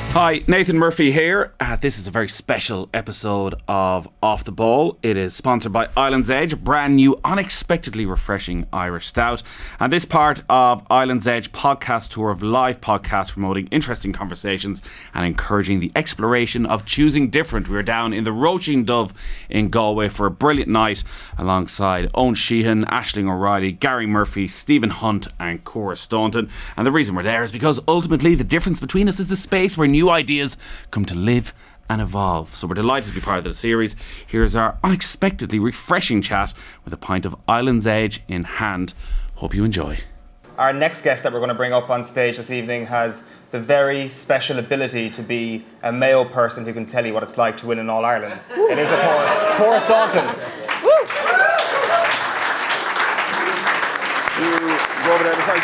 Hi, Nathan Murphy here. This is a very special episode of Off the Ball. It is sponsored by Island's Edge, a brand new, unexpectedly refreshing Irish stout. And this part of Island's Edge podcast tour of live podcasts promoting interesting conversations and encouraging the exploration of choosing different. We were down in the Roisin Dove in Galway for a brilliant night alongside Owen Sheehan, Aisling O'Reilly, Gary Murphy, Stephen Hunt and Cora Staunton. And the reason we're there is because ultimately the difference between us is the space where new ideas come to live and evolve. So we're delighted to be part of the series. Here's our unexpectedly refreshing chat with a pint of Island's Edge in hand. Hope you enjoy. Our next guest that we're going to bring up on stage this evening has the very special ability to be a male person who can tell you what it's like to win in All-Ireland. It is, of course, Cora Staunton. You go over there beside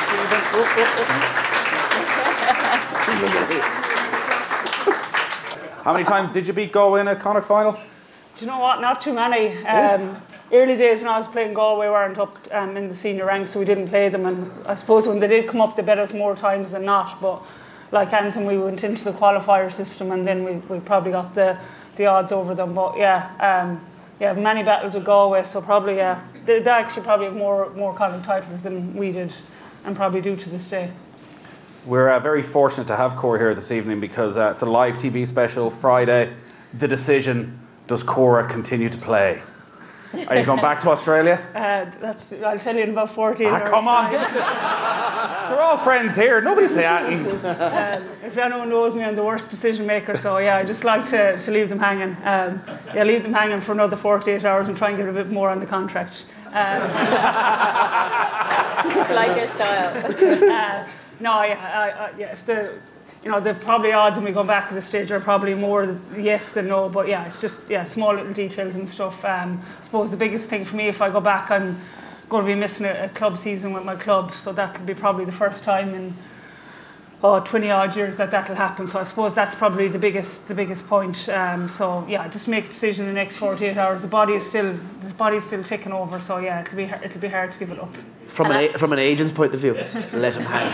Stephen. How many times did you beat Galway in a Connacht final? Do you know what? Not too many. Early days when I was playing Galway, we weren't up in the senior ranks, so we didn't play them. And I suppose when they did come up, they bet us more times than not. But like Anthem, we went into the qualifier system, and then we probably got the odds over them. But many battles with Galway, so probably they actually probably have more Connacht titles than we did, and probably do to this day. We're very fortunate to have Cora here this evening because it's a live TV special, Friday. The decision, does Cora continue to play? Are you going back to Australia? I'll tell you in about 14 hours. Come on, they're all friends here. Nobody say anything. If anyone knows me, I'm the worst decision maker, so I just like to leave them hanging. Leave them hanging for another 48 hours and try and get a bit more on the contract. Like your style. If the probably odds when we go back to the stage are probably more yes than no, but it's just small little details and stuff. I suppose the biggest thing for me, if I go back, I'm going to be missing a club season with my club, so that'll be probably the first time in 20 odd years that'll happen. So I suppose that's probably the biggest point. Just make a decision in the next 48 hours. The body's still ticking over, so it'll be hard to give it up. From an agent's point of view, let him hang.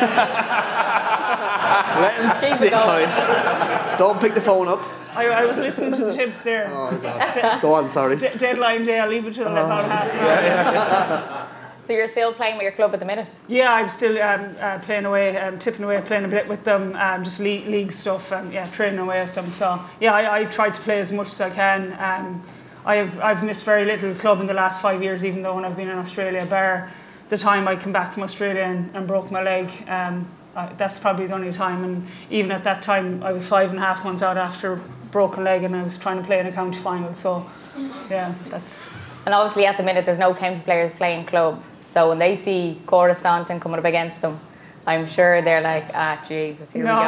Let him sit tight. Don't pick the phone up. I was listening to the tips there. Oh, God. Go on, sorry. Deadline day, I'll leave it to about half an hour. So you're still playing with your club at the minute? Yeah, I'm still playing away, tipping away, playing a bit with them, just league stuff, and training away with them. So I try to play as much as I can. I've missed very little club in the last 5 years, even though when I've been in Australia, bar the time I came back from Australia and broke my leg. That's probably the only time, and even at that time I was 5.5 months out after broken leg, and I was trying to play in a county final. So that's. And obviously at the minute there's no county players playing club, so when they see Cora Staunton coming up against them, I'm sure they're like, Jesus, here we go.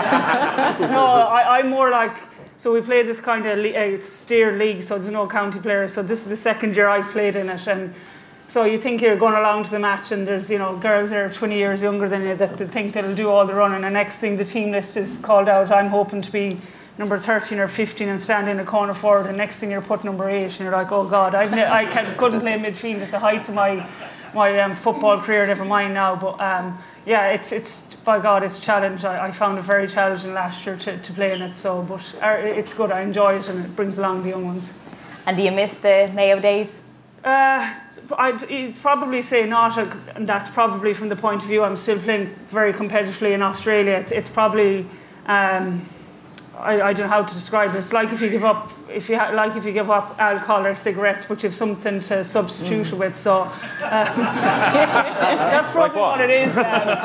I'm more like, so we play this kind of steer league, so there's no county players, so this is the second year I've played in it, and so you think you're going along to the match, and there's girls that are 20 years younger than you that they think they'll do all the running, and the next thing the team list is called out, I'm hoping to be number 13 or 15 and stand in a corner forward, and next thing you're put number 8, and you're like, oh God, I couldn't play midfield at the height of my football career, never mind now. But it's by God, it's a challenge. I found it very challenging last year to play in it. So, but it's good. I enjoy it, and it brings along the young ones. And do you miss the Mayo days? I'd probably say not, and that's probably from the point of view I'm still playing very competitively in Australia. It's probably. I don't know how to describe it. It's like if you give up alcohol or cigarettes, but you have something to substitute it with. So that's probably what it is.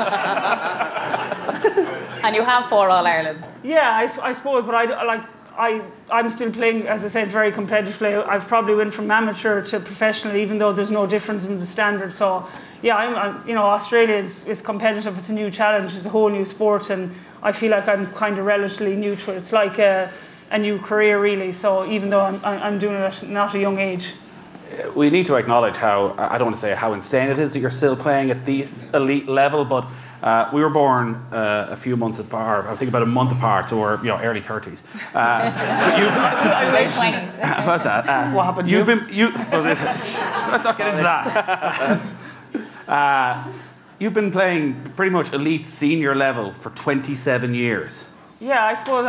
And you have 4 All-Irelands. Yeah, I suppose, but I'm still playing, as I said, very competitively. I've probably went from amateur to professional, even though there's no difference in the standard. So Australia is competitive. It's a new challenge. It's a whole new sport, and I feel like I'm kind of relatively new to it. It's like a new career, really. So even though I'm doing it at not a young age. We need to acknowledge how, I don't want to say how insane it is that you're still playing at this elite level, but we were born a few months apart, I think about a month apart, or early 30s. Late 20s. About that. What happened? Let's not get into that. You've been playing pretty much elite senior level for 27 years. Yeah, I suppose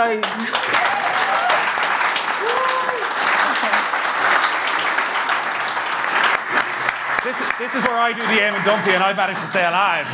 This is where I do the Eamon Dunphy and I manage to stay alive.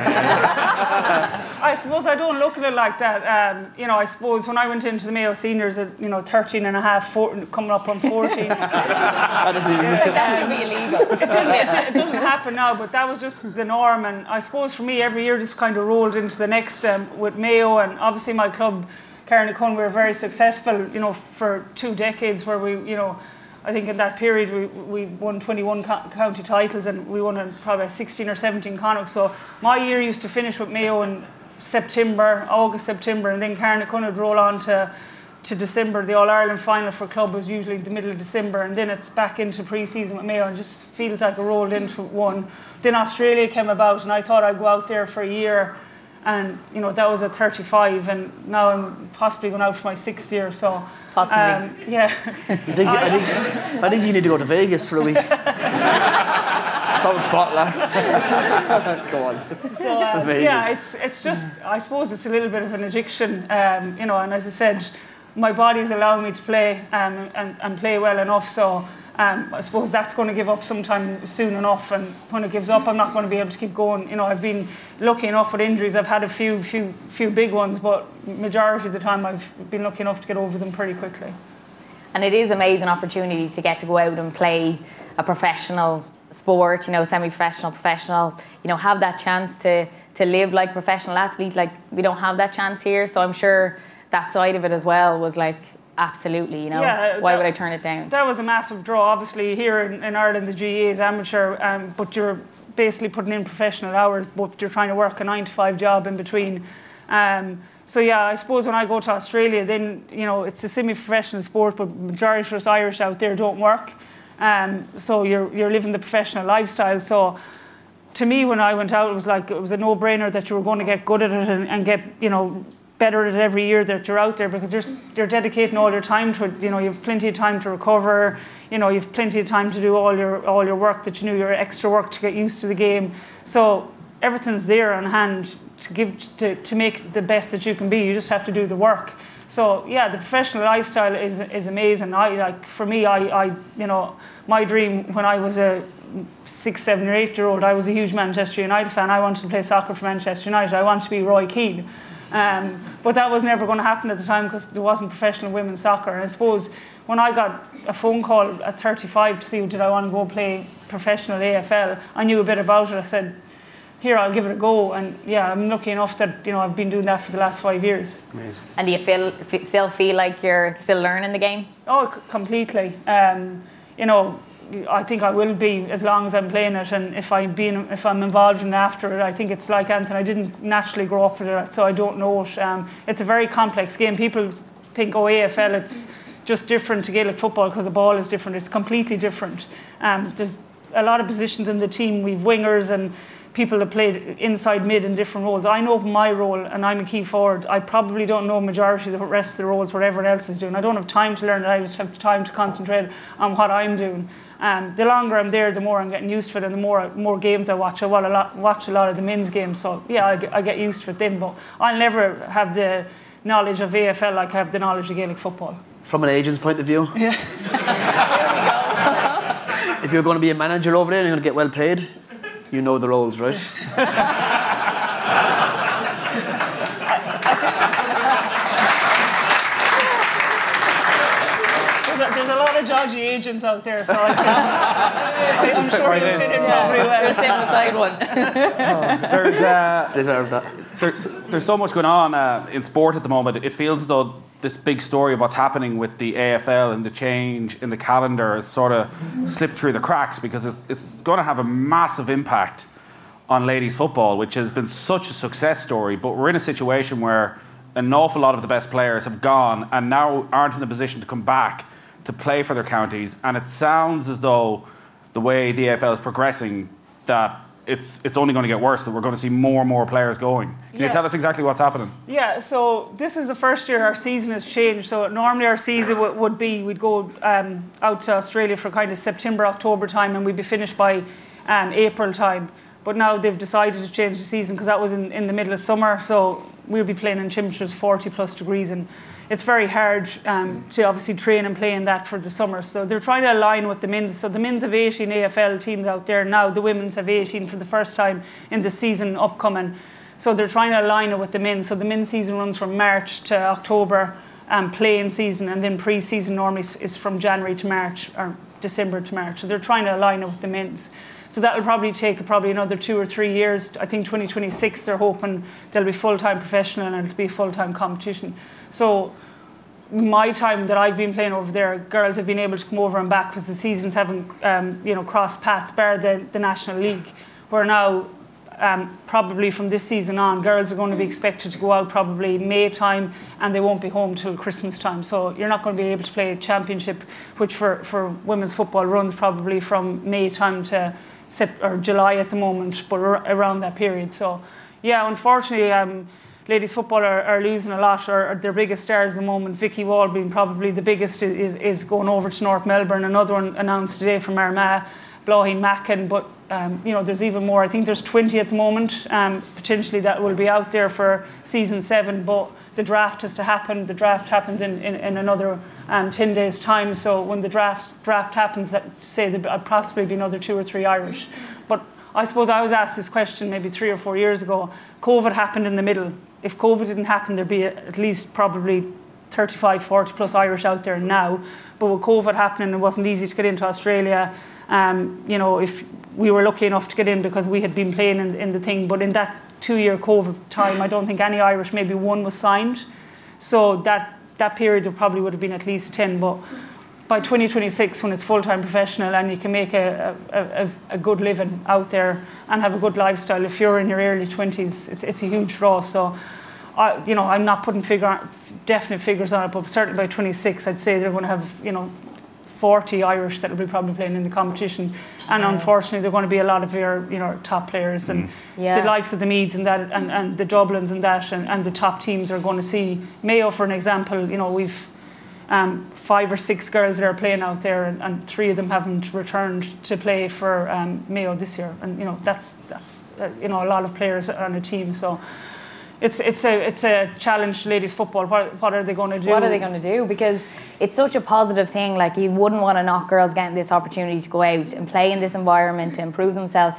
I suppose I don't look at it like that. I suppose when I went into the Mayo seniors at 13 and a half, coming up on 14. That doesn't even That should be illegal. It doesn't happen now, but that was just the norm. And I suppose for me, every year just kind of rolled into the next with Mayo. And obviously my club, Carnacon, we were very successful, for 2 decades where we, I think in that period we won 21 county titles and we won probably 16 or 17 Connacht. So my year used to finish with Mayo in August, September, and then Carnacon would roll on to December. The All-Ireland final for club was usually the middle of December, and then it's back into pre-season with Mayo and just feels like it rolled into one. Then Australia came about and I thought I'd go out there for a year, and that was at 35, and now I'm possibly going out for my 6th year, so Possibly. yeah. I think you need to go to Vegas for a week. Some spot, lad. Go on. So Amazing. yeah, it's just, I suppose it's a little bit of an addiction, and as I said, my body's allowing me to play and play well enough. So I suppose that's going to give up sometime soon enough, and when it gives up, I'm not going to be able to keep going. I've been lucky enough with injuries. I've had a few big ones, but majority of the time I've been lucky enough to get over them pretty quickly. And it is an amazing opportunity to get to go out and play a professional sport, semi-professional, professional, have that chance to live like a professional athlete. Like, we don't have that chance here, so I'm sure that side of it as well was like, absolutely, Yeah, why would I turn it down? That was a massive draw. Obviously, here in Ireland, the GAA is amateur, but you're basically putting in professional hours, but you're trying to work a 9-to-5 job in between. So yeah, I suppose when I go to Australia, then it's a semi-professional sport, but majority of us Irish out there don't work. So you're living the professional lifestyle. So to me, when I went out, it was a no-brainer that you were going to get good at it and get better at it every year that you're out there, because you're dedicating all your time to it. You have plenty of time to recover. You've plenty of time to do all your work that your extra work to get used to the game. So everything's there on hand to make the best that you can be. You just have to do the work. So yeah, the professional lifestyle is amazing. For me, my dream when I was a 6, 7, or 8-year-old, I was a huge Manchester United fan. I wanted to play soccer for Manchester United. I wanted to be Roy Keane. But that was never going to happen at the time because there wasn't professional women's soccer. And I suppose when I got a phone call at 35 to see did I want to go play professional AFL, I knew a bit about it. I said, here, I'll give it a go. And yeah, I'm lucky enough that I've been doing that for the last 5 years. Amazing. And do you still feel like you're still learning the game? Oh, completely. I think I will be as long as I'm playing it, and if I'm involved in after it, I think it's like Anthony. I didn't naturally grow up with it, so I don't know it. It's a very complex game. People think, AFL, it's just different to Gaelic football because the ball is different. It's completely different. There's a lot of positions in the team. We've wingers and people that played inside mid in different roles. I know my role and I'm a key forward. I probably don't know majority of the rest of the roles what everyone else is doing. I don't have time to learn it. I just have time to concentrate on what I'm doing. The longer I'm there, the more I'm getting used to it, and the more games I watch. I watch a lot of the men's games, so yeah, I get used to it then. But I'll never have the knowledge of AFL like I have the knowledge of Gaelic football. From an agent's point of view, Yeah. if you're going to be a manager over there and you're going to get well paid, you know the roles, right? There's a lot of dodgy agents out there, so I'm sure you'll fit in probably well. You're sitting beside one. Deserve that. There's so much going on in sport at the moment. It feels as though this big story of what's happening with the AFL and the change in the calendar has sort of slipped through the cracks, because it's going to have a massive impact on ladies football, which has been such a success story. But we're in a situation where an awful lot of the best players have gone and now aren't in a position to come back to play for their counties. And it sounds as though the way the AFL is progressing, that it's only going to get worse, that we're going to see more and more players going. Can you tell us exactly what's happening? Yeah, so this is the first year our season has changed. So normally our season would be, we'd go out to Australia for kind of September, October time, and we'd be finished by April time. But now they've decided to change the season because that was in the middle of summer. So we'll be playing in temperatures 40 plus degrees, and it's very hard to obviously train and play in that for the summer. So they're trying to align with the men's. So the men's have 18 AFL teams out there now. The women's have 18 for the first time in the season upcoming. So they're trying to align it with the men's. So the men's season runs from March to October, playing season, and then pre-season normally is from January to March or December to March. So they're trying to align it with the men's. So that will probably take another 2 or 3 years. I think 2026 they're hoping they'll be full-time professional and it'll be a full-time competition. So my time that I've been playing over there, girls have been able to come over and back because the seasons haven't crossed paths bar the National League. Where now probably from this season on, girls are going to be expected to go out probably May time and they won't be home till Christmas time. So you're not going to be able to play a championship, which for women's football runs probably from May time to July at the moment, but around that period. So yeah, unfortunately ladies football are losing a lot, or their biggest stars at the moment. Vicky Wall being probably the biggest is going over to North Melbourne. Another one announced today from Armagh, Blauheen Mackin, but there's even more. I think there's 20 at the moment, potentially that will be out there for season 7, but the draft has to happen. The draft happens in another 10 days time, so when the draft happens, that say there'll possibly be another 2 or 3 Irish. But I suppose I was asked this question maybe 3 or 4 years ago. COVID happened in the middle. If COVID didn't happen, there'd be at least probably 35, 40 plus Irish out there now. But with COVID happening, it wasn't easy to get into Australia. If we were lucky enough to get in because we had been playing in the thing, but in that 2-year COVID time, I don't think any Irish, maybe one was signed. So that period there probably would have been at least 10. But by 2026, when it's full-time professional and you can make a good living out there and have a good lifestyle, if you're in your early 20s, it's a huge draw. So, I'm not putting definite figures on it, but certainly by 26, I'd say they're going to have, 40 Irish that will be probably playing in the competition. And unfortunately, there are going to be a lot of your top players and the likes of the Meads and that, and the Dublins and that, and the top teams are going to see. Mayo, for an example, we've 5 or 6 girls that are playing out there, and 3 of them haven't returned to play for Mayo this year. And that's a lot of players on a team. So it's a challenge to ladies football. What are they going to do? What are they going to do? Because it's such a positive thing. Like, you wouldn't want to knock girls getting this opportunity to go out and play in this environment, to improve themselves,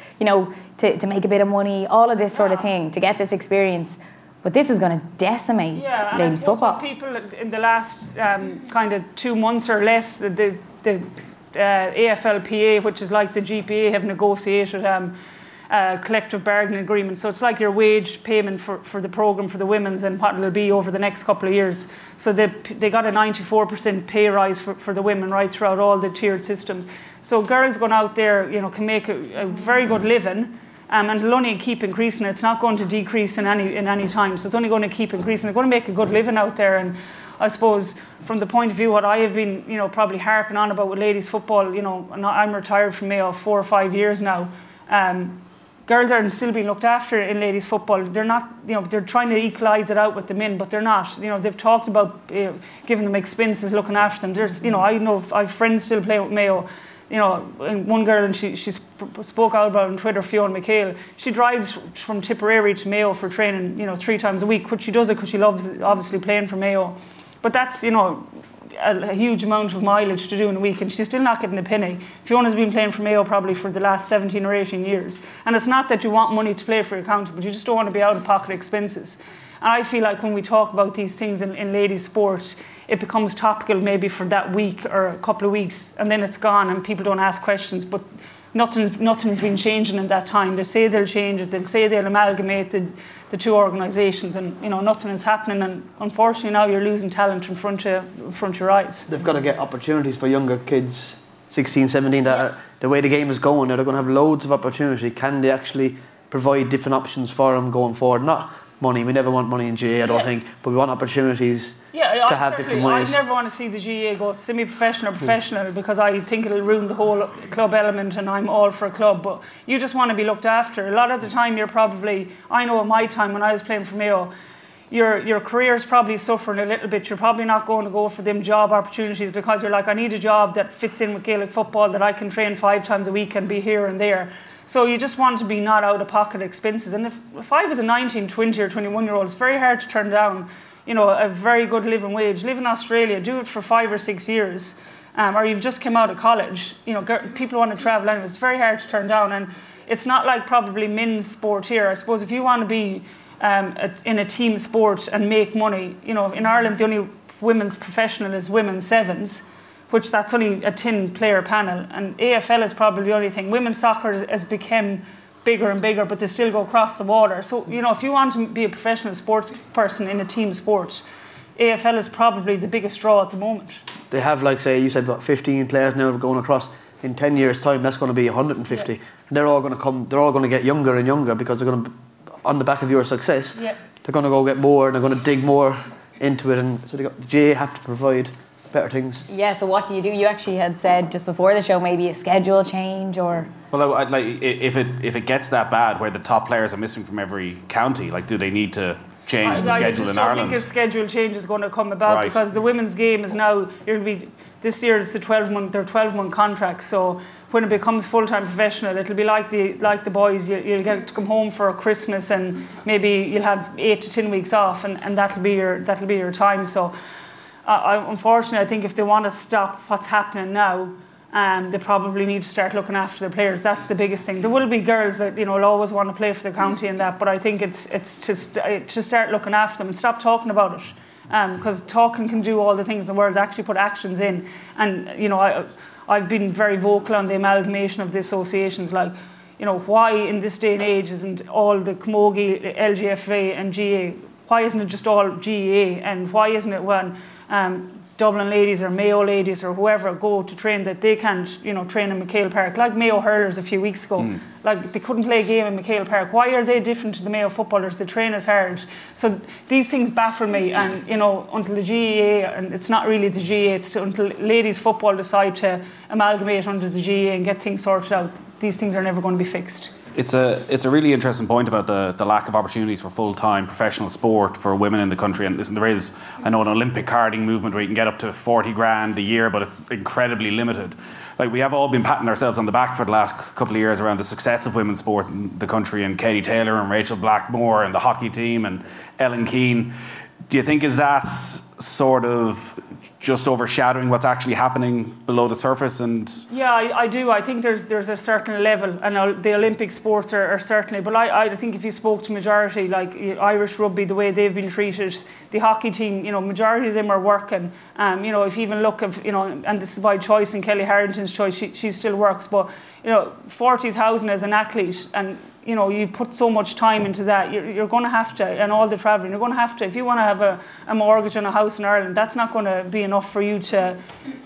to make a bit of money, all of this sort of thing, to get this experience. But this is going to decimate ladies football. People in the last kind of 2 months or less, the AFLPA, which is like the GPA, have negotiated collective bargaining agreement. So it's like your wage payment for the programme for the women's and what it'll be over the next couple of years. So they got a 94% pay rise for the women right throughout all the tiered systems. So girls going out there, can make a very good living. And it'll only keep increasing. It's not going to decrease in any time. So it's only going to keep increasing. They're going to make a good living out there. And I suppose from the point of view what I have been, probably harping on about with ladies football, I'm retired from Mayo 4 or 5 years now. Girls are still being looked after in ladies football. They're not, they're trying to equalise it out with the men, but they're not. They've talked about giving them expenses, looking after them. There's, I know I have friends still playing with Mayo. And one girl, and she spoke out about it on Twitter, Fiona McHale. She drives from Tipperary to Mayo for training, 3 times a week, which she does it because she loves obviously playing for Mayo. But that's, a huge amount of mileage to do in a week, and she's still not getting a penny. Fiona's been playing for Mayo probably for the last 17 or 18 years. And it's not that you want money to play for your county, but you just don't want to be out of pocket expenses. And I feel like when we talk about these things in ladies sport, it becomes topical maybe for that week or a couple of weeks, and then it's gone and people don't ask questions. But nothing's been changing in that time. They say they'll change it, they'll say they'll amalgamate the 2 organisations, and nothing is happening. And unfortunately now you're losing talent in front of your eyes. They've got to get opportunities for younger kids, 16, 17, the way the game is going, they're going to have loads of opportunity. Can they actually provide different options for them going forward? Not money, we never want money in GA, I don't think, but we want opportunities to have different ways. I never want to see the GA go semi-professional or professional because I think it'll ruin the whole club element, and I'm all for a club, but you just want to be looked after. A lot of the time you're probably, I know at my time when I was playing for Mayo, your career's probably suffering a little bit. You're probably not going to go for them job opportunities because you're like, I need a job that fits in with Gaelic football, that I can train 5 times a week and be here and there. So you just want to be not out of pocket expenses. And if I was a 19, 20 or 21-year-old, it's very hard to turn down, a very good living wage. Live in Australia, do it for 5 or 6 years, or you've just come out of college. People want to travel anyway. It's very hard to turn down. And it's not like probably men's sport here. I suppose if you want to be in a team sport and make money, in Ireland the only women's professional is women's sevens, which that's only a 10-player panel, and AFL is probably the only thing. Women's soccer has become bigger and bigger, but they still go across the water. So, if you want to be a professional sports person in a team sport, AFL is probably the biggest draw at the moment. They have, like, say, you said, about 15 players now going across. In 10 years' time, that's going to be 150. Yeah. And they're all going to get younger and younger because they're going to, on the back of your success, they're going to go get more and they're going to dig more into it. And so the GA have to provide better things. Yeah, so what do? You actually had said just before the show maybe a schedule change or... Well, if it gets that bad where the top players are missing from every county, do they need to change the schedule in Ireland? I don't think a schedule change is going to come about because the women's game is now, this year it's a 12-month contract, so when it becomes full-time professional, it'll be like the boys. You'll get to come home for Christmas and maybe you'll have 8 to 10 weeks off, and that'll be your time. So, unfortunately, I think if they want to stop what's happening now, they probably need to start looking after their players. That's the biggest thing. There will be girls that will always want to play for the county and that, but I think it's to start looking after them and stop talking about it, because talking can do all the things in the world. Actually, put actions in, and I've been very vocal on the amalgamation of the associations. Why in this day and age isn't all the Camogie, LGFA and GA? Why isn't it just all GA? And why isn't it when Dublin ladies or Mayo ladies or whoever go to train that they can't, train in McHale Park? Like Mayo hurlers a few weeks ago. They couldn't play a game in McHale Park. Why are they different to the Mayo footballers? They train as hard. So these things baffle me, and until the GAA, and it's not really the GAA, it's until ladies football decide to amalgamate under the GAA and get things sorted out, these things are never going to be fixed. It's a really interesting point about the lack of opportunities for full-time professional sport for women in the country. And listen, there is, I know, an Olympic carding movement where you can get up to 40 grand a year, but it's incredibly limited. We have all been patting ourselves on the back for the last couple of years around the success of women's sport in the country, and Katie Taylor and Rachel Blackmore and the hockey team and Ellen Keane. Do you think is that sort of just overshadowing what's actually happening below the surface? And yeah, I do. I think there's a certain level, and the Olympic sports are certainly. But I think if you spoke to majority, like Irish rugby, the way they've been treated, the hockey team, majority of them are working. If you even look at, and this is by choice and Kelly Harrington's choice, she still works. But 40,000 as an athlete, and you put so much time into that, you're going to have to, and all the travelling, you're going to have to, if you want to have a mortgage on a house in Ireland, that's not going to be enough for you to,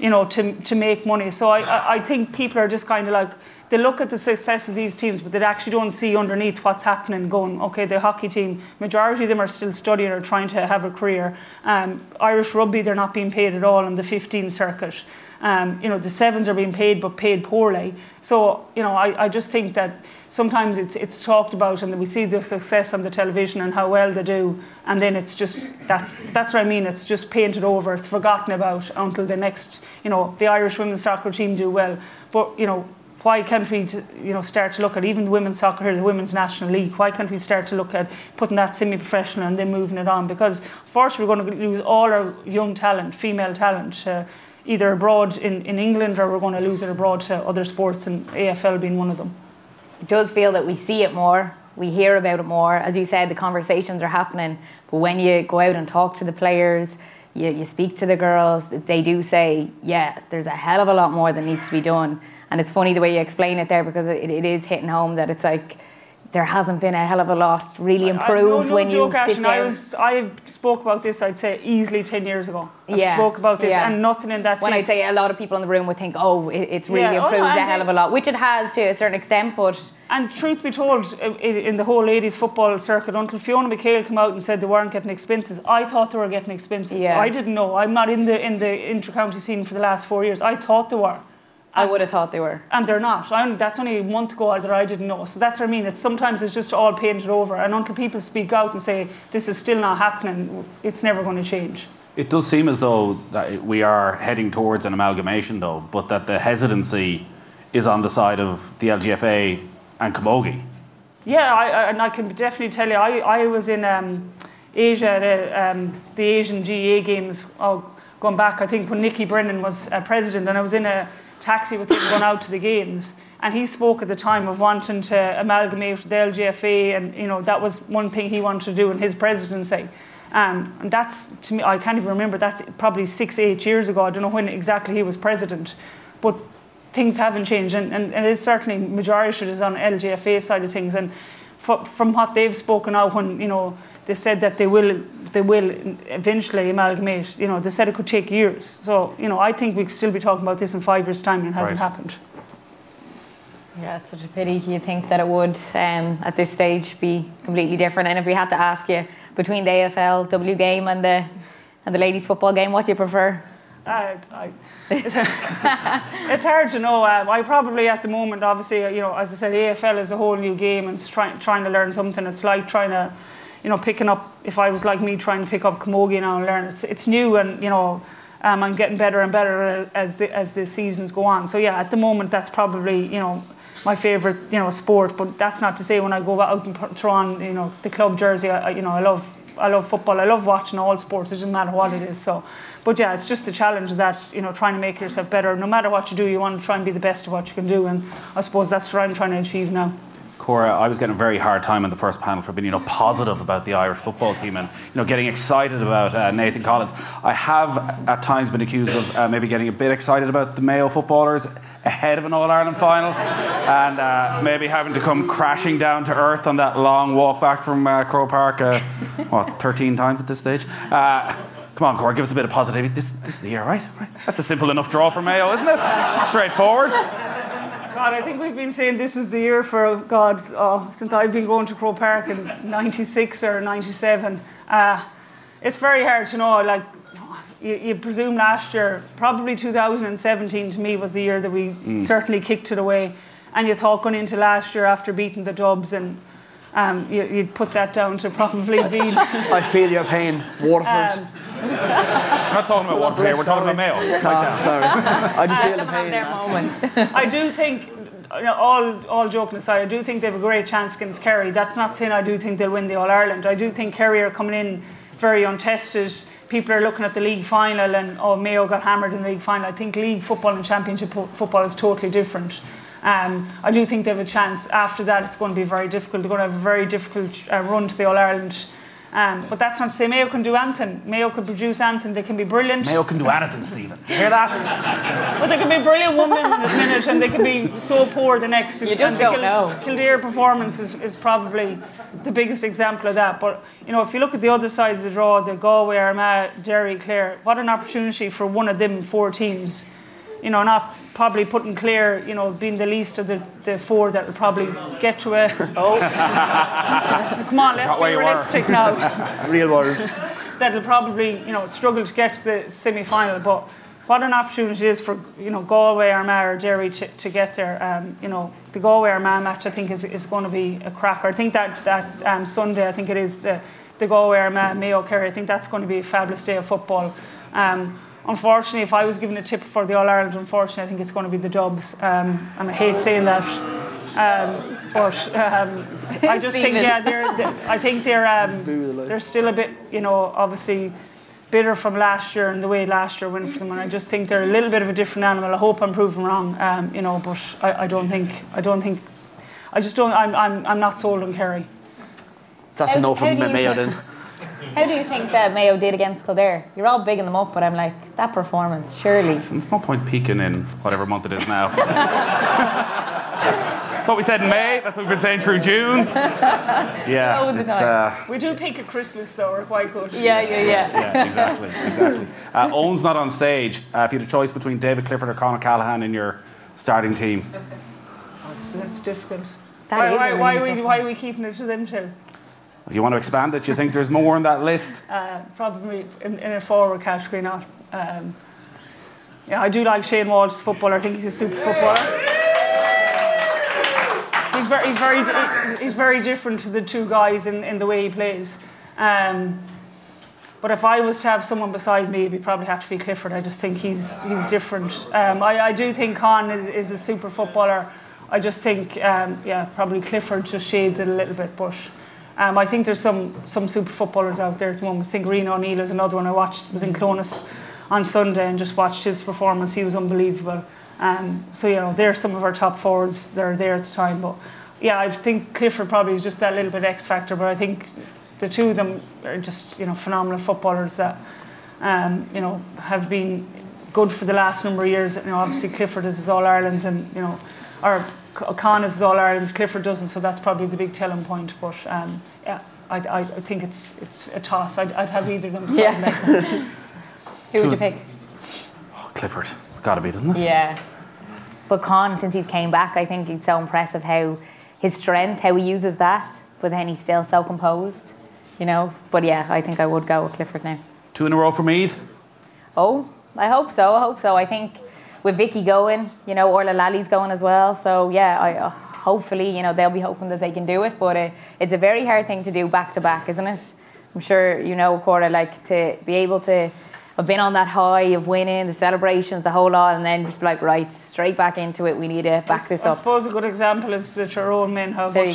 to make money. So I think people are just kind of they look at the success of these teams, but they actually don't see underneath what's happening, going, okay, the hockey team, majority of them are still studying or trying to have a career. Irish rugby, they're not being paid at all on the 15 circuit. The sevens are being paid, but paid poorly. So, I just think that sometimes it's talked about, and we see the success on the television and how well they do, and then it's just, that's what I mean, it's just painted over, it's forgotten about until the next, the Irish women's soccer team do well. But, why can't we, start to look at even the women's soccer here, the Women's National League? Why can't we start to look at putting that semi-professional and then moving it on? Because, unfortunately, we're going to lose all our young talent, female talent, either abroad in England, or we're going to lose it abroad to other sports, and AFL being one of them. It does feel that we see it more, we hear about it more. As you said, the conversations are happening, but when you go out and talk to the players, you speak to the girls, they do say, yeah, there's a hell of a lot more that needs to be done. And it's funny the way you explain it there, because it is hitting home that it's like there hasn't been a hell of a lot really improved when you sit down. I spoke about this, I'd say, easily 10 years ago. I spoke about this, and nothing in that. When I'd say a lot of people in the room would think, it's really improved a hell of a lot, which it has to a certain extent, but... And truth be told, in the whole ladies football circuit, until Fiona McHale came out and said they weren't getting expenses, I thought they were getting expenses. I didn't know. I'm not in the inter-county scene for the last 4 years. I thought they were. I would have thought they were. And they're not. That's only a month ago that I didn't know. So that's what I mean. Sometimes it's just all painted over. And until people speak out and say, this is still not happening, it's never going to change. It does seem as though that we are heading towards an amalgamation, though, but that the hesitancy is on the side of the LGFA and camogie. Yeah, and I can definitely tell you, I was in Asia, the Asian GA games, going back, I think, when Nicky Brennan was president, and I was in a taxi with him going out to the games. And he spoke at the time of wanting to amalgamate with the LGFA, and that was one thing he wanted to do in his presidency. And that's, to me, I can't even remember, that's probably 6-8 years ago. I don't know when exactly he was president, but things haven't changed, and it is certainly majority is on LGFA side of things. And from what they've spoken out, when they said that they will eventually amalgamate. They said it could take years. So I think we could still be talking about this in 5 years' time, and it hasn't happened. Yeah, it's such a pity. You think that it would, at this stage, be completely different. And if we had to ask you, between the AFLW game and the ladies' football game, what do you prefer? It's hard to know. I probably, at the moment, obviously, as I said, AFL is a whole new game, and it's trying to learn something. It's like trying to, picking up, if I was like me, trying to pick up camogie now and learn. It's new, and, I'm getting better and better as the seasons go on. So, yeah, at the moment, that's probably, my favourite, sport. But that's not to say when I go out and throw on, the club jersey, I love football. I love watching all sports. It doesn't matter what it is. So, but yeah, it's just a challenge that trying to make yourself better. No matter what you do, you want to try and be the best of what you can do, and I suppose that's what I'm trying to achieve now. Cora, I was getting a very hard time in the first panel for being, positive about the Irish football team and, getting excited about Nathan Collins. I have at times been accused of maybe getting a bit excited about the Mayo footballers ahead of an All-Ireland final, and maybe having to come crashing down to earth on that long walk back from Croke Park, 13 times at this stage. Come on, Cora, give us a bit of positivity. This is the year, right? That's a simple enough draw for Mayo, isn't it? Straightforward. God, I think we've been saying this is the year for since I've been going to Croke Park in 96 or 97. It's very hard to know. Like, you presume last year, probably 2017 to me was the year that we certainly kicked it away. And you thought going into last year after beating the Dubs, and you'd put that down to probably being... I feel your pain, Waterford. We're not talking about one player, we're talking about Mayo. Sorry. I just feel the pain. Their moment. I do think, all joking aside, I do think they have a great chance against Kerry. That's not saying I do think they'll win the All-Ireland. I do think Kerry are coming in very untested. People are looking at the league final and, Mayo got hammered in the league final. I think league football and championship football is totally different. I do think they have a chance. After that, it's going to be very difficult. They're going to have a very difficult run to the All-Ireland. But that's not to say Mayo can do anything. Mayo could produce anything. They can be brilliant. Mayo can do anything, Stephen. Do you hear that? But they can be brilliant one minute and they can be so poor the next. You just don't know. Kildare performance is probably the biggest example of that. But, if you look at the other side of the draw, the Galway, Armagh, Derry, Clare, what an opportunity for one of them 4 teams. Not probably putting Clare, being the least of the 4 that will probably get to a... Come on, let's be realistic now. Real world. That'll probably, struggle to get to the semi-final. But what an opportunity it is for, Galway, Armagh or Derry to get there. The Galway Armagh match, I think, is going to be a cracker. I think that Sunday, I think it is the Galway Armagh, Mayo Kerry. I think that's going to be a fabulous day of football. Unfortunately, if I was given a tip for the All-Ireland, unfortunately, I think it's going to be the Dubs. And I hate saying that. But I just think, they're still a bit, obviously bitter from last year and the way last year went for them. And I just think they're a little bit of a different animal. I hope I'm proven wrong, but I'm not sold on Kerry. That's a no from Mayo then. How do you think that Mayo did against Kildare? You're all bigging them up, but I'm like, that performance, surely. There's no point peaking in whatever month it is now. That's what we said in May. That's what we've been saying through June. Yeah. We do peak at Christmas, though. We're quite good. Yeah. Yeah, exactly. Owen's not on stage. If you had a choice between David Clifford or Conor Callaghan in your starting team. That's difficult. Why are we keeping it to them two? If you want to expand it, you think there's more on that list? Probably in a forward category, not. I do like Shane Walsh's footballer. I think he's a super footballer. He's very different to the two guys in the way he plays. But if I was to have someone beside me, it'd probably have to be Clifford. I just think he's different. I do think Con is a super footballer. I just think, probably Clifford just shades it a little bit, but I think there's some super footballers out there at the moment. I think Reno O'Neill is another one I watched, was in Clonus on Sunday and just watched his performance. He was unbelievable. So, they're some of our top forwards that are there at the time. But, yeah, I think Clifford probably is just that little bit X factor, but I think the two of them are just, phenomenal footballers that, have been good for the last number of years. Obviously Clifford is his All-Irelands and, or Con is his All-Irelands, Clifford doesn't, so that's probably the big telling point. But, I think it's a toss. I'd have either of them. Yeah. Who would you pick? Oh, Clifford. It's got to be, doesn't it? Yeah. But Con, since he's came back, I think it's so impressive how his strength, how he uses that, but then he's still so composed, But yeah, I think I would go with Clifford now. 2 in a row for Meath. Oh, I hope so. I think with Vicky going, Orla Lally's going as well. So yeah, hopefully, they'll be hoping that they can do it. But it's a very hard thing to do back to back, isn't it? I'm sure Cora, like to be able to have been on that high of winning, the celebrations, the whole lot, and then just be like, right, straight back into it. We need to back this up. I suppose a good example is the Tyrone men.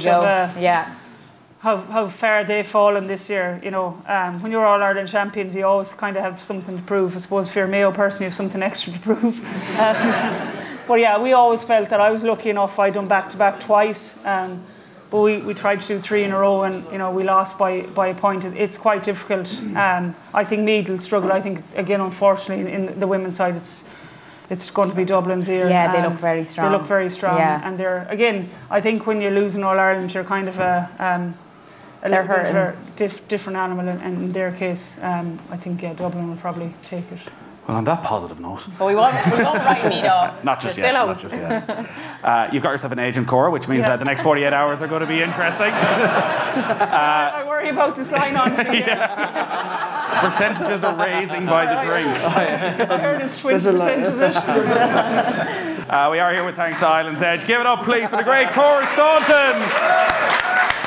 How far they've fallen this year. When you're All Ireland champions, you always kind of have something to prove. I suppose if you're a Mayo person, you have something extra to prove. But yeah, we always felt that I was lucky enough. I done back to back twice, but we tried to do 3 in a row, and we lost by a point. It's quite difficult. I think Meath will struggle. I think again, unfortunately, in the women's side, it's going to be Dublin's here. Yeah, they look very strong. They look very strong, and they're again. I think when you lose in All Ireland, you're kind of a little bit of a different animal, and in their case, I think Dublin will probably take it. Well, on that positive note. But we won't write Meath off. Not just yet. You've got yourself an agent, Cora, which means that the next 48 hours are going to be interesting. I worry about the sign-on fee. Percentages are raising by the drink. I heard it's 20%, is it? We are here with thanks to Island's Edge. Give it up, please, for the great Cora Staunton.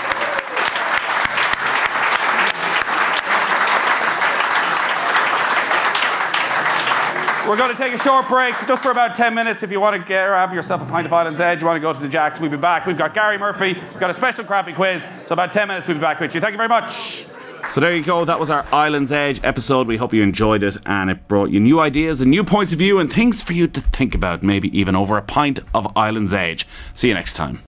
We're going to take a short break just for about 10 minutes. If you want to grab yourself a pint of Island's Edge, you want to go to the Jacks, we'll be back. We've got Gary Murphy, we've got a special crappy quiz. So about 10 minutes, we'll be back with you. Thank you very much. So there you go. That was our Island's Edge episode. We hope you enjoyed it, and it brought you new ideas and new points of view and things for you to think about, maybe even over a pint of Island's Edge. See you next time.